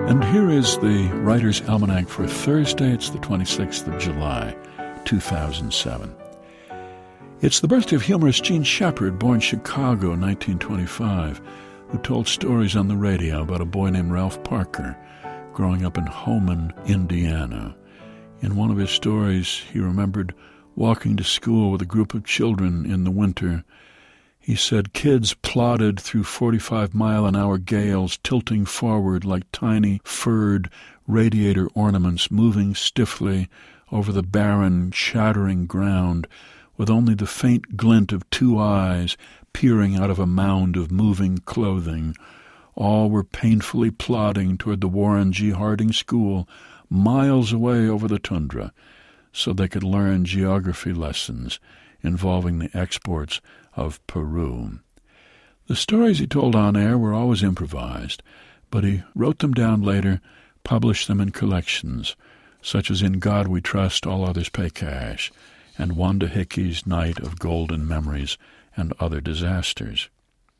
And here is the Writer's Almanac for Thursday. It's the 26th of July, 2007. It's the birthday of humorist Gene Shepard, born Chicago in 1925, who told stories on the radio about a boy named Ralph Parker growing up in Homan, Indiana. In one of his stories, he remembered walking to school with a group of children in the winter. He said kids plodded through 45-mile-an-hour gales, tilting forward like tiny, furred radiator ornaments, moving stiffly over the barren, shattering ground, with only the faint glint of two eyes peering out of a mound of moving clothing. All were painfully plodding toward the Warren G. Harding School, miles away over the tundra, so they could learn geography lessons involving the exports of Peru. The stories he told on air were always improvised, but he wrote them down later, published them in collections, such as In God We Trust, All Others Pay Cash, and Wanda Hickey's Night of Golden Memories, and other disasters.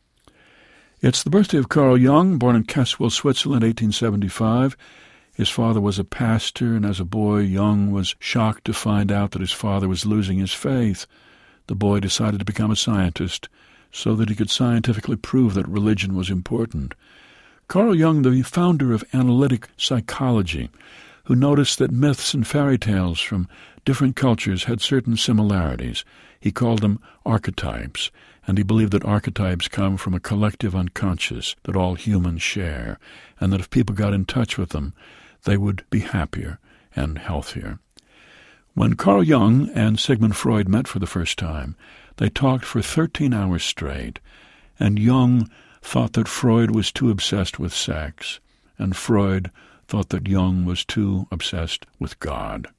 It's the birthday of Carl Jung, born in Kessel, Switzerland, 1875. His father was a pastor, and as a boy, Jung was shocked to find out that his father was losing his faith. The boy decided to become a scientist so that he could scientifically prove that religion was important. Carl Jung, the founder of analytic psychology, who noticed that myths and fairy tales from different cultures had certain similarities. He called them archetypes, and he believed that archetypes come from a collective unconscious that all humans share, and that if people got in touch with them, they would be happier and healthier. When Carl Jung and Sigmund Freud met for the first time, they talked for 13 hours straight, and Jung thought that Freud was too obsessed with sex, and Freud thought that Jung was too obsessed with God.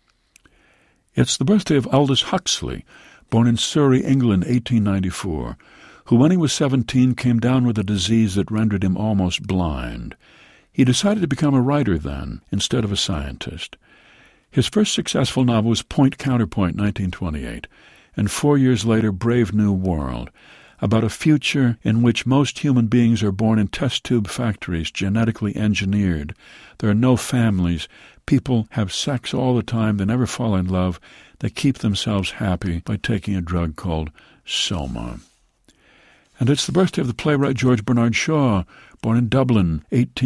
It's the birthday of Aldous Huxley, born in Surrey, England, 1894, who when he was 17 came down with a disease that rendered him almost blind. He decided to become a writer then, instead of a scientist. His first successful novel was Point Counterpoint, 1928, and 4 years later, Brave New World, about a future in which most human beings are born in test-tube factories, genetically engineered. There are no families. People have sex all the time. They never fall in love. They keep themselves happy by taking a drug called Soma. And it's the birthday of the playwright George Bernard Shaw, born in Dublin,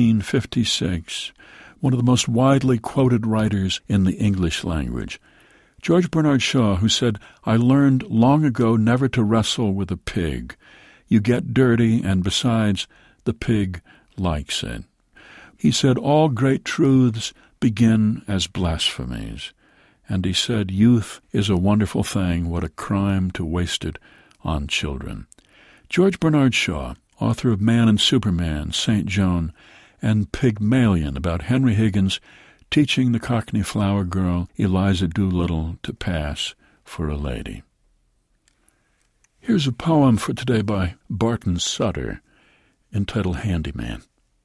1856, one of the most widely quoted writers in the English language. George Bernard Shaw, who said, "I learned long ago never to wrestle with a pig. You get dirty, and besides, the pig likes it." He said, "All great truths begin as blasphemies." And he said, "Youth is a wonderful thing. What a crime to waste it on children." George Bernard Shaw, author of Man and Superman, St. Joan, and Pygmalion, about Henry Higgins teaching the Cockney flower girl Eliza Doolittle to pass for a lady. Here's a poem for today by Barton Sutter, entitled Handyman.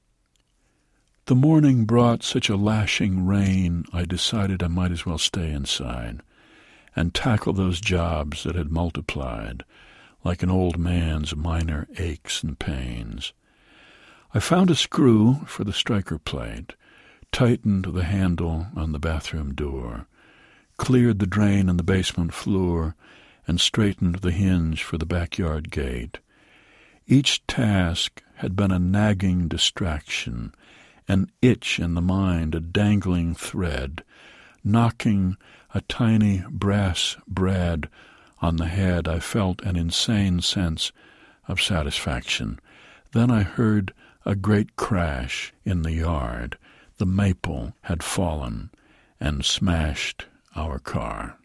The morning brought such a lashing rain, I decided I might as well stay inside and tackle those jobs that had multiplied, like an old man's minor aches and pains. I found a screw for the striker plate, tightened the handle on the bathroom door, cleared the drain in the basement floor, and straightened the hinge for the backyard gate. Each task had been a nagging distraction, an itch in the mind, a dangling thread, knocking a tiny brass brad on the head. I felt an insane sense of satisfaction. Then I heard a great crash in the yard. The maple had fallen and smashed our car.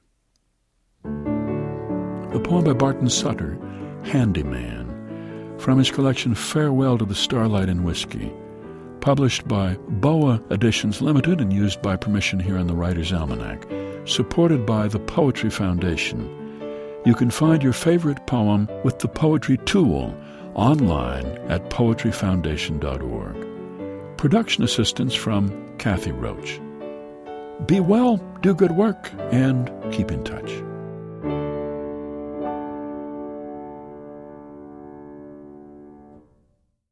A poem by Barton Sutter, Handyman, from his collection Farewell to the Starlight and Whiskey, published by Boa Editions Limited and used by permission here on the Writer's Almanac, supported by the Poetry Foundation. You can find your favorite poem with the Poetry Tool online at poetryfoundation.org. Production assistance from Kathy Roach. Be well, do good work, and keep in touch.